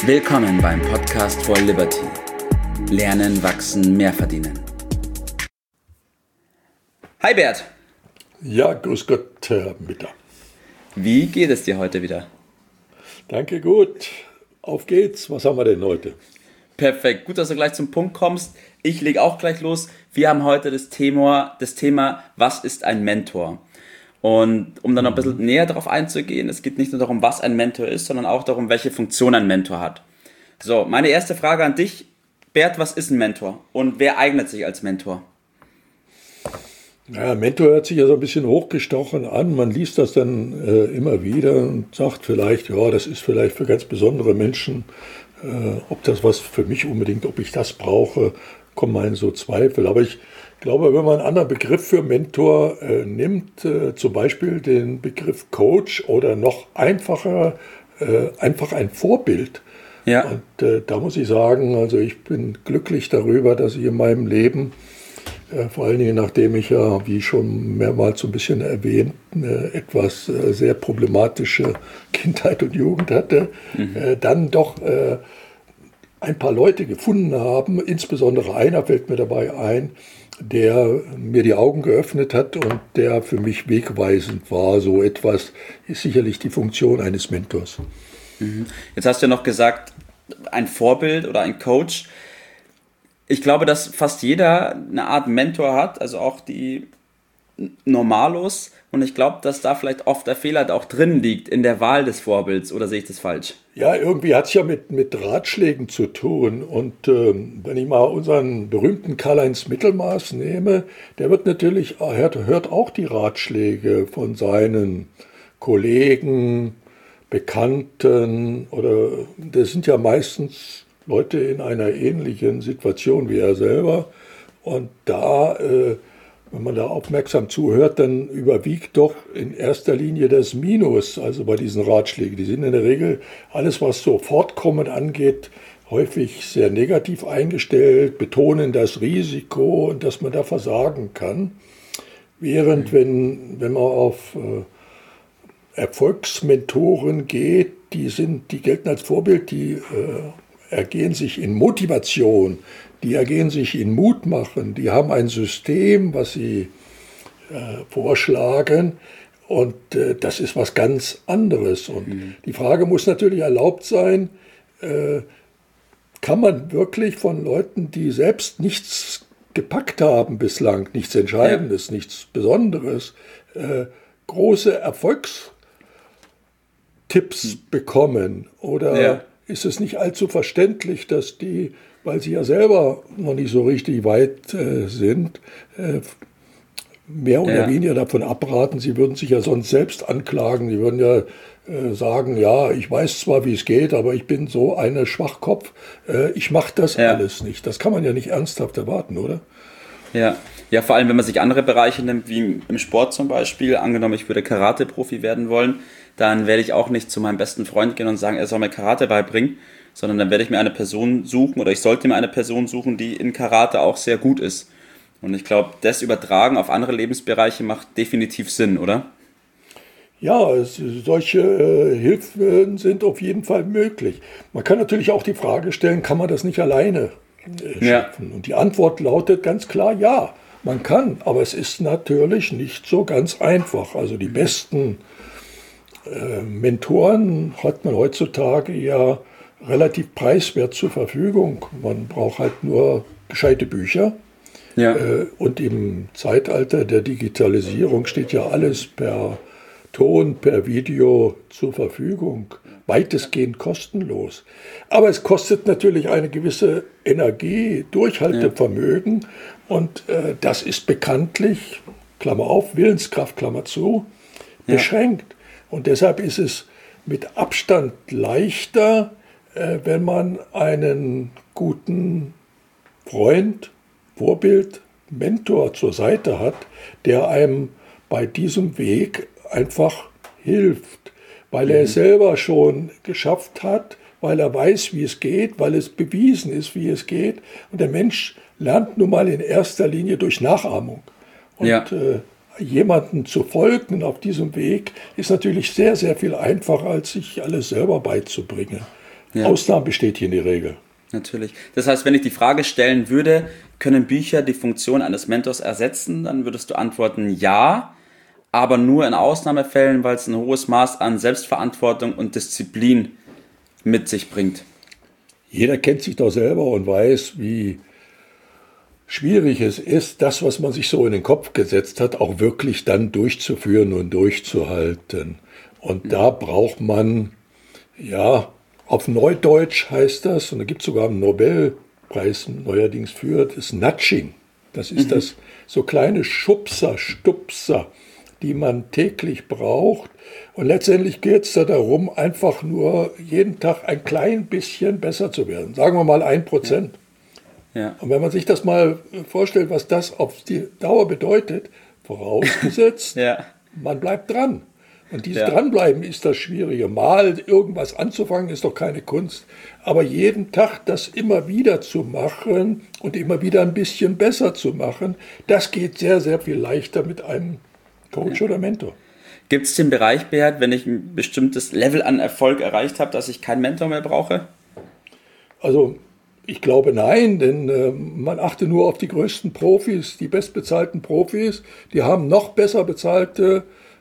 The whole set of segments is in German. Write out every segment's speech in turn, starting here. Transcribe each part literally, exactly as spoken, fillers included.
Willkommen beim Podcast for Liberty. Lernen, wachsen, mehr verdienen. Hi Bert. Ja, grüß Gott, Herr Mitter. Wie geht es dir heute wieder? Danke, gut. Auf geht's. Was haben wir denn heute? Perfekt. Gut, dass du gleich zum Punkt kommst. Ich lege auch gleich los. Wir haben heute das Thema, das Thema, was ist ein Mentor? Und um dann noch ein bisschen näher darauf einzugehen, es geht nicht nur darum, was ein Mentor ist, sondern auch darum, welche Funktion ein Mentor hat. So, meine erste Frage an dich, Bert, was ist ein Mentor und wer eignet sich als Mentor? Ja, Mentor hört sich ja so ein bisschen hochgestochen an. Man liest das dann äh, immer wieder und sagt vielleicht, ja, das ist vielleicht für ganz besondere Menschen. Äh, ob das was für mich unbedingt, ob ich das brauche, kommen mal in so Zweifel. Aber ich glaube, wenn man einen anderen Begriff für Mentor äh, nimmt, äh, zum Beispiel den Begriff Coach oder noch einfacher, äh, einfach ein Vorbild. Ja. Und äh, da muss ich sagen, also ich bin glücklich darüber, dass ich in meinem Leben, äh, vor allen Dingen nachdem ich ja, wie schon mehrmals so ein bisschen erwähnt, eine etwas äh, sehr problematische Kindheit und Jugend hatte, mhm. äh, dann doch äh, ein paar Leute gefunden haben, insbesondere einer fällt mir dabei ein, der mir die Augen geöffnet hat und der für mich wegweisend war. So etwas ist sicherlich die Funktion eines Mentors. Jetzt hast du ja noch gesagt, ein Vorbild oder ein Coach. Ich glaube, dass fast jeder eine Art Mentor hat, also auch die Normalos. Und ich glaube, dass da vielleicht oft der Fehler auch drin liegt in der Wahl des Vorbilds. Oder sehe ich das falsch? Ja, irgendwie hat es ja mit, mit Ratschlägen zu tun. Und ähm, wenn ich mal unseren berühmten Karl-Heinz Mittelmaß nehme, der wird natürlich, hört, hört auch die Ratschläge von seinen Kollegen, Bekannten oder das sind ja meistens Leute in einer ähnlichen Situation wie er selber. Und da, äh, wenn man da aufmerksam zuhört, dann überwiegt doch in erster Linie das Minus, also bei diesen Ratschlägen. Die sind in der Regel, alles was so Fortkommen angeht, häufig sehr negativ eingestellt, betonen das Risiko und dass man da versagen kann. Während, wenn, wenn man auf äh, Erfolgsmentoren geht, die sind, die gelten als Vorbild, die äh, ergehen sich in Motivation, die ergehen sich in Mut machen, die haben ein System, was sie äh, vorschlagen und äh, das ist was ganz anderes. Und mhm. die Frage muss natürlich erlaubt sein, äh, kann man wirklich von Leuten, die selbst nichts gepackt haben bislang, nichts Entscheidendes, ja. nichts Besonderes, äh, große Erfolgs Tipps bekommen? Oder ja. ist es nicht allzu verständlich, dass die, weil sie ja selber noch nicht so richtig weit äh, sind, äh, mehr oder ja. weniger davon abraten? Sie würden sich ja sonst selbst anklagen. Sie würden ja äh, sagen, ja, ich weiß zwar, wie es geht, aber ich bin so eine Schwachkopf. Äh, ich mache das ja. alles nicht. Das kann man ja nicht ernsthaft erwarten, oder? Ja. Ja, vor allem, wenn man sich andere Bereiche nimmt, wie im Sport zum Beispiel. Angenommen, ich würde Karate-Profi werden wollen, dann werde ich auch nicht zu meinem besten Freund gehen und sagen, er soll mir Karate beibringen, sondern dann werde ich mir eine Person suchen oder ich sollte mir eine Person suchen, die in Karate auch sehr gut ist. Und ich glaube, das Übertragen auf andere Lebensbereiche macht definitiv Sinn, oder? Ja, es, solche äh, Hilfen sind auf jeden Fall möglich. Man kann natürlich auch die Frage stellen, kann man das nicht alleine äh, schaffen? Ja. Und die Antwort lautet ganz klar, ja, man kann. Aber es ist natürlich nicht so ganz einfach. Also die besten äh, Mentoren hat man heutzutage ja relativ preiswert zur Verfügung. Man braucht halt nur gescheite Bücher. Ja. Äh, und im Zeitalter der Digitalisierung steht ja alles per Ton, per Video zur Verfügung. Weitestgehend kostenlos. Aber es kostet natürlich eine gewisse Energie, Durchhaltevermögen. Ja. Und äh, das ist bekanntlich, Klammer auf, Willenskraft, Klammer zu, beschränkt. Ja. Und deshalb ist es mit Abstand leichter, äh, wenn man einen guten Freund, Vorbild, Mentor zur Seite hat, der einem bei diesem Weg einfach hilft, weil er es selber schon geschafft hat, weil er weiß, wie es geht, weil es bewiesen ist, wie es geht. Und der Mensch lernt nun mal in erster Linie durch Nachahmung. Und ja. äh, jemanden zu folgen auf diesem Weg ist natürlich sehr, sehr viel einfacher, als sich alles selber beizubringen. Ja. Ausnahmen bestätigen die Regel. Natürlich. Das heißt, wenn ich die Frage stellen würde, können Bücher die Funktion eines Mentors ersetzen, dann würdest du antworten, ja, aber nur in Ausnahmefällen, weil es ein hohes Maß an Selbstverantwortung und Disziplin mit sich bringt. Jeder kennt sich doch selber und weiß, wie schwierig es ist, das, was man sich so in den Kopf gesetzt hat, auch wirklich dann durchzuführen und durchzuhalten. Und da braucht man, ja, auf Neudeutsch heißt das, und da gibt es sogar einen Nobelpreis neuerdings für, das Nudging. Das ist mhm. das so kleine Schubser, Stupser, die man täglich braucht. Und letztendlich geht es da darum, einfach nur jeden Tag ein klein bisschen besser zu werden. Sagen wir mal ein Prozent. Ja. Ja. Und wenn man sich das mal vorstellt, was das auf die Dauer bedeutet, vorausgesetzt, ja. man bleibt dran. Und dieses ja. Dranbleiben ist das Schwierige. Mal irgendwas anzufangen, ist doch keine Kunst. Aber jeden Tag das immer wieder zu machen und immer wieder ein bisschen besser zu machen, das geht sehr, sehr viel leichter mit einem Coach ja. oder Mentor. Gibt es den Bereich, Beat, wenn ich ein bestimmtes Level an Erfolg erreicht habe, dass ich keinen Mentor mehr brauche? Also ich glaube nein, denn äh, man achte nur auf die größten Profis, die bestbezahlten Profis. Die haben noch besser bezahlte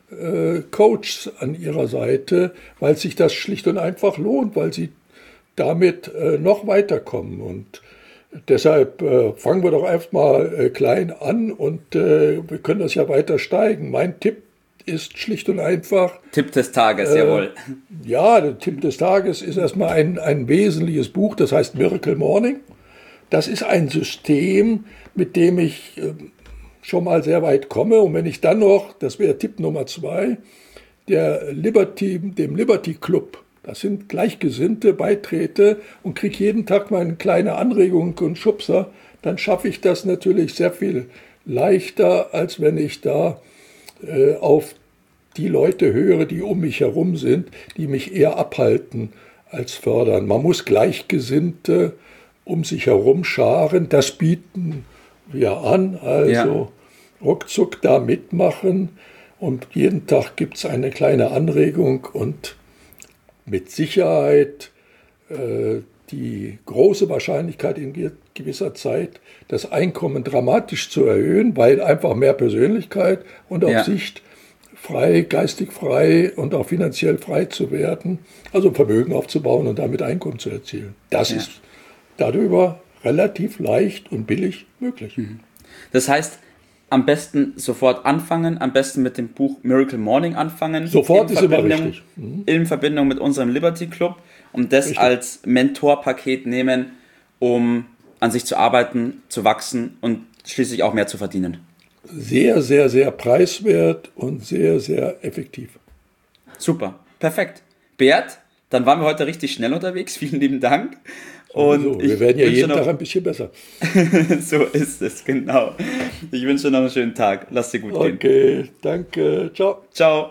Coaches an ihrer Seite, weil sich das schlicht und einfach lohnt, weil sie damit äh, noch weiterkommen. Und deshalb äh, fangen wir doch erstmal äh, klein an und äh, wir können das ja weiter steigen. Mein Tipp ist schlicht und einfach... Tipp des Tages, äh, jawohl. Ja, der Tipp des Tages ist erstmal ein, ein wesentliches Buch, das heißt Miracle Morning. Das ist ein System, mit dem ich... Äh, schon mal sehr weit komme. Und wenn ich dann noch, das wäre Tipp Nummer zwei, der Liberty, dem Liberty Club, das sind Gleichgesinnte, beitrete und kriege jeden Tag mal eine kleine Anregung und Schubser, dann schaffe ich das natürlich sehr viel leichter, als wenn ich da äh, auf die Leute höre, die um mich herum sind, die mich eher abhalten als fördern. Man muss Gleichgesinnte um sich herum scharen, das bieten wir an, also ja. ruckzuck da mitmachen und jeden Tag gibt es eine kleine Anregung und mit Sicherheit äh, die große Wahrscheinlichkeit in gewisser Zeit das Einkommen dramatisch zu erhöhen, weil einfach mehr Persönlichkeit und auf ja. Sicht frei, geistig frei und auch finanziell frei zu werden, also Vermögen aufzubauen und damit Einkommen zu erzielen. Das ja. ist darüber relativ leicht und billig möglich. Das heißt, am besten sofort anfangen, am besten mit dem Buch Miracle Morning anfangen. Sofort ist immer richtig. Mhm. In Verbindung mit unserem Liberty Club und das richtig. Als Mentorpaket nehmen, um an sich zu arbeiten, zu wachsen und schließlich auch mehr zu verdienen. Sehr, sehr, sehr preiswert und sehr, sehr effektiv. Super, perfekt. Beat, dann waren wir heute richtig schnell unterwegs. Vielen lieben Dank. Und so, wir werden ja jeden noch, Tag ein bisschen besser. So ist es, genau. Ich wünsche dir noch einen schönen Tag. Lass dir gut okay, gehen. Okay, danke. Ciao. Ciao.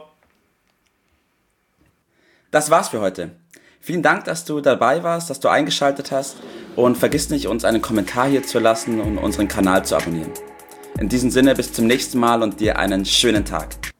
Das war's für heute. Vielen Dank, dass du dabei warst, dass du eingeschaltet hast. Und vergiss nicht, uns einen Kommentar hier zu lassen und unseren Kanal zu abonnieren. In diesem Sinne, bis zum nächsten Mal und dir einen schönen Tag.